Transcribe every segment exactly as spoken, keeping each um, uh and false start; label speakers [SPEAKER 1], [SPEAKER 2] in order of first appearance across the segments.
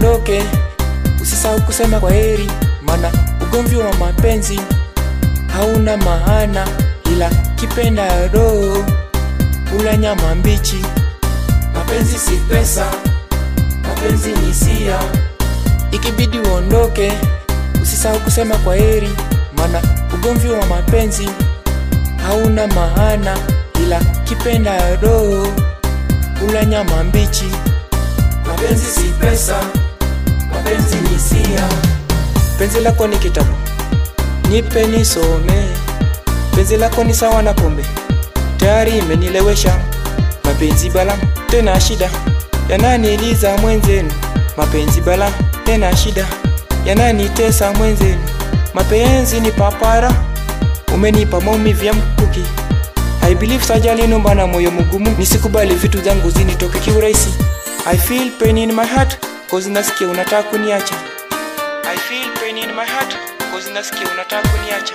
[SPEAKER 1] uondoke, usisahau kusema kwa heri, maana ugomvi wa mapenzi hauna maana, ila kipenda roho ula nyama mbichi.
[SPEAKER 2] Mapenzi si pesa, mapenzi ni hisia.
[SPEAKER 1] Ikibidi uondoke, usisahau kusema kwa heri, maana ugomvi wa mapenzi hauna maana, ila kipenda roho ula nyama mbichi.
[SPEAKER 2] Mapenzi si pesa, mapenzi ni hisia.
[SPEAKER 1] Penzi lako ni kitabu, nipe nisome. Penzi lako ni sawa na pombe, tayari imenilewesha. Mapenzi bala tena shida, yananiliza mwenzenu. Mapenzi bala tena shida, yananitesa mwenzenu. Mapenzi ni papara, umenipa maumivu ya mkuki. I believe sajali nomba na moyo mgumu, nisikubali vitu zangu zinitoke kiurahisi. I feel pain in my heart, cause nasikia unataka kuniacha. I feel pain in my heart, cause nasikia unataka kuniacha.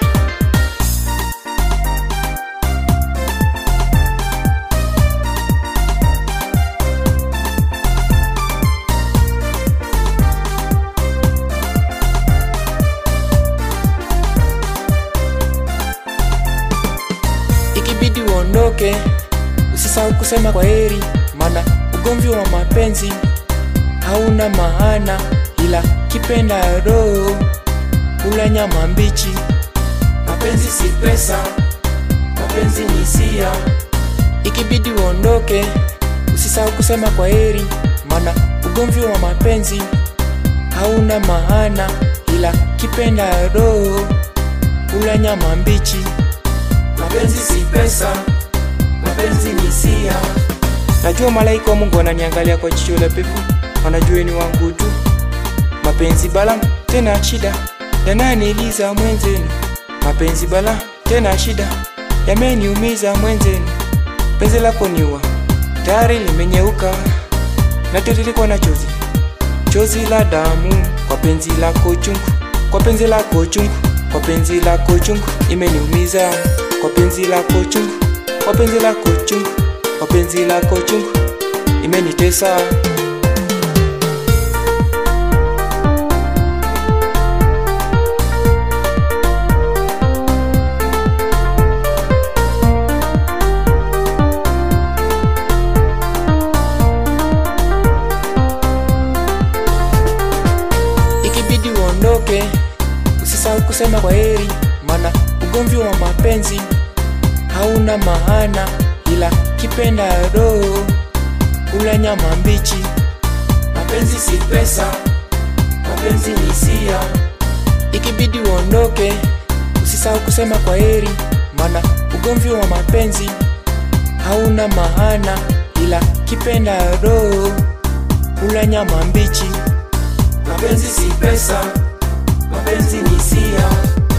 [SPEAKER 1] Ikibidi uondoke, usisahau kusema kwa heri, maana ugomvi wa mapenzi hauna maana, ila kipenda roho ula nyama mbichi.
[SPEAKER 2] Mapenzi si pesa, mapenzi ni hisia.
[SPEAKER 1] Ikibidi uondoke, usisahau kusema kwa heri, maana ugomvi wa mapenzi hauna maana, ila kipenda roho ula nyama mbichi.
[SPEAKER 2] Mapenzi si pesa, mapenzi ni hisia.
[SPEAKER 1] Najua malaika wa Mungu wananiangalia kwa jicho la pepo, wanajua ni wangu tu. Mapenzi bala tena shida, yananiliza mwenzenu. Mapenzi bala tena shida, yameniumiza mwenzenu. Penzi lako niua, tayari limenyeuka, natiririkwa na chozi, chozi la damu. Kwa penzi lako chungu, kwa penzi lako chungu, kwa penzi lako chungu, imeniumiza. Kwa penzi lako chungu, kwa penzi lako chungu, kwa penzi lako chungu, imenitesa. Ikibidi uondoke, usisahau kusema kwa heri, maana ugomvi wa mapenzi hauna maana, ila kipenda roho ula nyama mbichi.
[SPEAKER 2] Mapenzi si pesa, mapenzi ni hisia.
[SPEAKER 1] Ikibidi uondoke, usisahau kusema kwa heri, maana ugomvi wa mapenzi hauna maana, ila kipenda roho ula nyama mbichi.
[SPEAKER 2] Mapenzi si pesa, mapenzi ni hisia.